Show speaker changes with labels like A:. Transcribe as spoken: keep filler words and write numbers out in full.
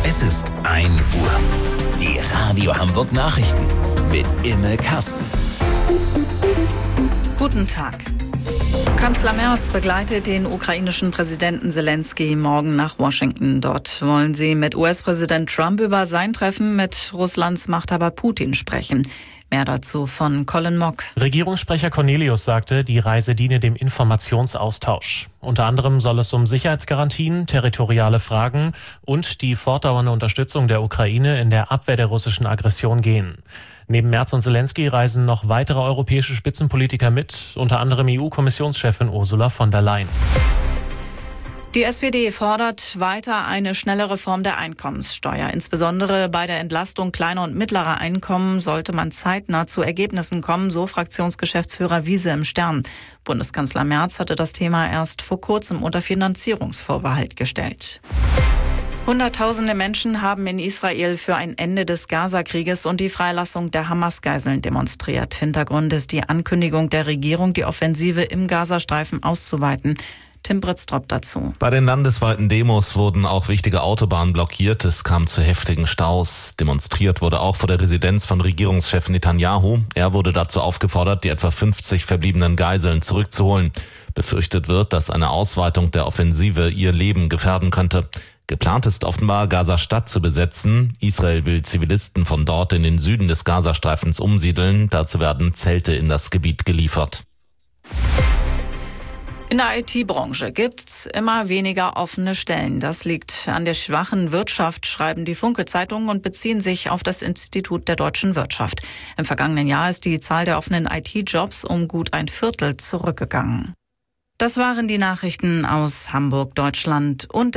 A: Es ist ein Uhr. Die Radio Hamburg Nachrichten mit Imme Kasten.
B: Guten Tag. Kanzler Merz begleitet den ukrainischen Präsidenten Zelensky morgen nach Washington. Dort wollen sie mit U S-Präsident Trump über sein Treffen mit Russlands Machthaber Putin sprechen. Mehr dazu von Colin Mock.
C: Regierungssprecher Cornelius sagte, die Reise diene dem Informationsaustausch. Unter anderem soll es um Sicherheitsgarantien, territoriale Fragen und die fortdauernde Unterstützung der Ukraine in der Abwehr der russischen Aggression gehen. Neben Merz und Zelensky reisen noch weitere europäische Spitzenpolitiker mit, unter anderem E U-Kommissionschefin Ursula von der Leyen.
B: Die S P D fordert weiter eine schnelle Reform der Einkommenssteuer. Insbesondere bei der Entlastung kleiner und mittlerer Einkommen sollte man zeitnah zu Ergebnissen kommen, so Fraktionsgeschäftsführer Wiese im Stern. Bundeskanzler Merz hatte das Thema erst vor kurzem unter Finanzierungsvorbehalt gestellt. Hunderttausende Menschen haben in Israel für ein Ende des Gaza-Krieges und die Freilassung der Hamas-Geiseln demonstriert. Hintergrund ist die Ankündigung der Regierung, die Offensive im Gazastreifen auszuweiten. Tim Britztrup dazu.
D: Bei den landesweiten Demos wurden auch wichtige Autobahnen blockiert. Es kam zu heftigen Staus. Demonstriert wurde auch vor der Residenz von Regierungschef Netanyahu. Er wurde dazu aufgefordert, die etwa fünfzig verbliebenen Geiseln zurückzuholen. Befürchtet wird, dass eine Ausweitung der Offensive ihr Leben gefährden könnte. Geplant ist offenbar, Gaza-Stadt zu besetzen. Israel will Zivilisten von dort in den Süden des Gazastreifens umsiedeln. Dazu werden Zelte in das Gebiet geliefert.
B: In der I T-Branche gibt's immer weniger offene Stellen. Das liegt an der schwachen Wirtschaft, schreiben die Funke-Zeitungen und beziehen sich auf das Institut der deutschen Wirtschaft. Im vergangenen Jahr ist die Zahl der offenen I T-Jobs um gut ein Viertel zurückgegangen. Das waren die Nachrichten aus Hamburg, Deutschland und